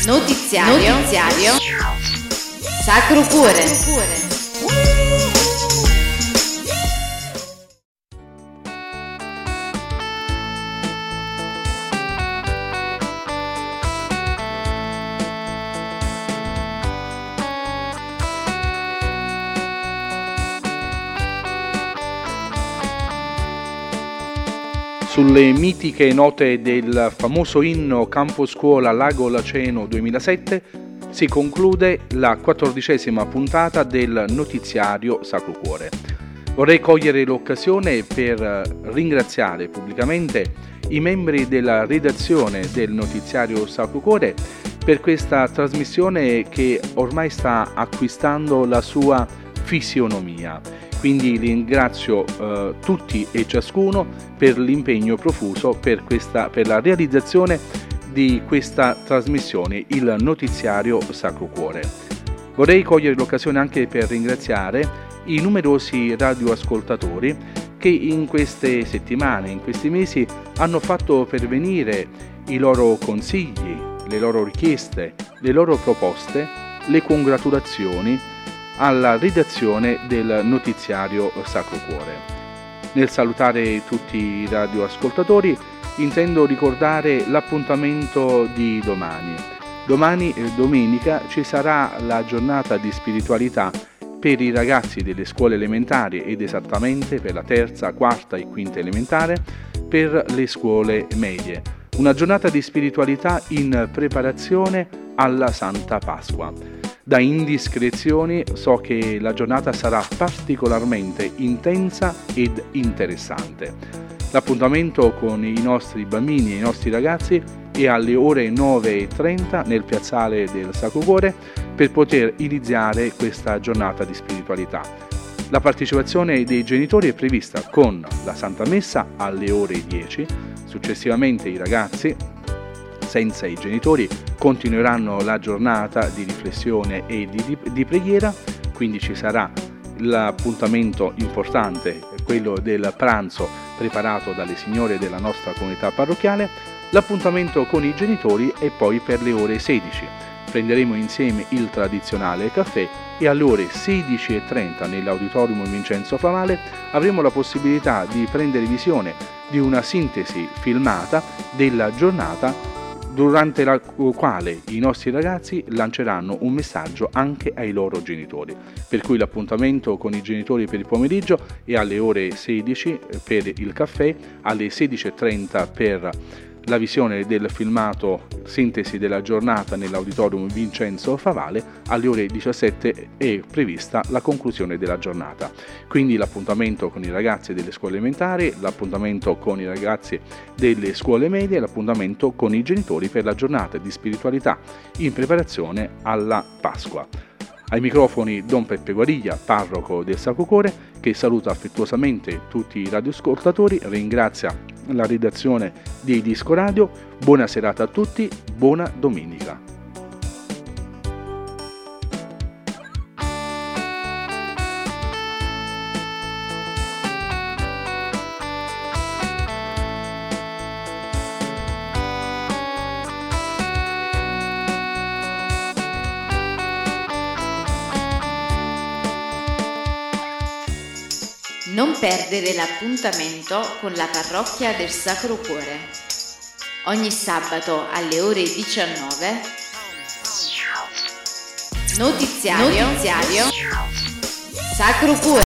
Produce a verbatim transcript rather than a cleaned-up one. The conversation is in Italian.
Notiziario, Notiziario Sacro Cuore. Sulle mitiche note del famoso inno Campo Scuola Lago Laceno duemilasette si conclude la quattordicesima puntata del notiziario Sacro Cuore. Vorrei cogliere l'occasione per ringraziare pubblicamente i membri della redazione del notiziario Sacro Cuore per questa trasmissione che ormai sta acquistando la sua fisionomia. Quindi ringrazio eh, tutti e ciascuno per l'impegno profuso per, questa, per la realizzazione di questa trasmissione, il notiziario Sacro Cuore. Vorrei cogliere l'occasione anche per ringraziare i numerosi radioascoltatori che in queste settimane, in questi mesi, hanno fatto pervenire i loro consigli, le loro richieste, le loro proposte, le congratulazioni alla redazione del notiziario Sacro Cuore. Nel salutare tutti i radioascoltatori intendo ricordare l'appuntamento di domani. Domani, domenica, ci sarà la giornata di spiritualità per i ragazzi delle scuole elementari ed esattamente per la terza, quarta e quinta elementare per le scuole medie. Una giornata di spiritualità in preparazione alla Santa Pasqua. Da indiscrezioni so che la giornata sarà particolarmente intensa ed interessante. L'appuntamento con i nostri bambini e i nostri ragazzi è alle ore nove e trenta nel piazzale del Sacro Cuore per poter iniziare questa giornata di spiritualità. La partecipazione dei genitori è prevista con la Santa Messa alle ore dieci, successivamente i ragazzi senza i genitori continueranno la giornata di riflessione e di, di preghiera, quindi ci sarà l'appuntamento importante, quello del pranzo preparato dalle signore della nostra comunità parrocchiale, l'appuntamento con i genitori e poi per le ore sedici. Prenderemo insieme il tradizionale caffè e alle ore sedici e trenta nell'Auditorium Vincenzo Favale avremo la possibilità di prendere visione di una sintesi filmata della giornata durante la quale i nostri ragazzi lanceranno un messaggio anche ai loro genitori. Per cui l'appuntamento con i genitori per il pomeriggio è alle ore sedici per il caffè, alle sedici e trenta per la visione del filmato sintesi della giornata nell'Auditorium Vincenzo Favale, alle ore diciassette è prevista la conclusione della giornata. Quindi l'appuntamento con i ragazzi delle scuole elementari, l'appuntamento con i ragazzi delle scuole medie, l'appuntamento con i genitori per la giornata di spiritualità in preparazione alla Pasqua. Ai microfoni Don Peppe Guariglia, parroco del Sacro Cuore, che saluta affettuosamente tutti i radioascoltatori, ringrazia la redazione di Disco Radio. Buona serata a tutti, buona domenica. Non perdere l'appuntamento con la parrocchia del Sacro Cuore. Ogni sabato alle ore diciannove. Notiziario, Notiziario Sacro Cuore.